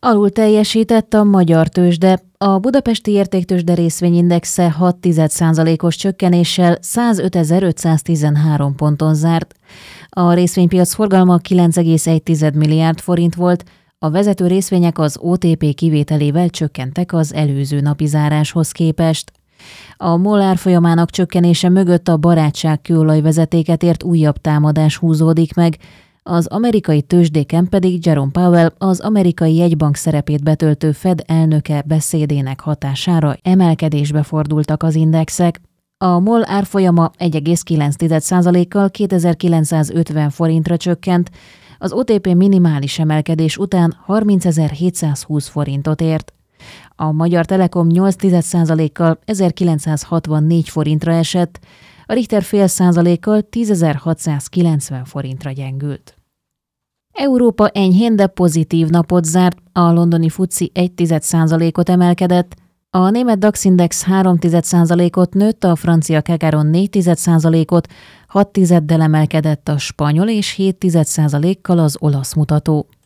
Alul teljesített a magyar tőzsde, a budapesti értéktőzsde részvényindexe 0,6%-os csökkenéssel 105.513 ponton zárt. A részvénypiac forgalma 9,1 milliárd forint volt, a vezető részvények az OTP kivételével csökkentek az előző napi záráshoz képest. A MOL árfolyamának csökkenése mögött a Barátság kőolajvezetéket ért újabb támadás húzódik meg, az amerikai tőzsdéken pedig Jerome Powell, az amerikai jegybank szerepét betöltő Fed elnöke beszédének hatására emelkedésbe fordultak az indexek. A MOL árfolyama 1,9%-kal 2950 forintra csökkent, az OTP minimális emelkedés után 30.720 forintot ért. A Magyar Telekom 0,8%-kal 1964 forintra esett, a Richter 0,5%-kal 10.690 forintra gyengült. Európa enyhén, de pozitív napot zárt, a londoni FTSE 0,1%-ot emelkedett, a német DAX Index 0,3%-ot nőtt, a francia Kakaron 0,4%-ot, 0,6%-del emelkedett a spanyol és 0,7%-kal az olasz mutató.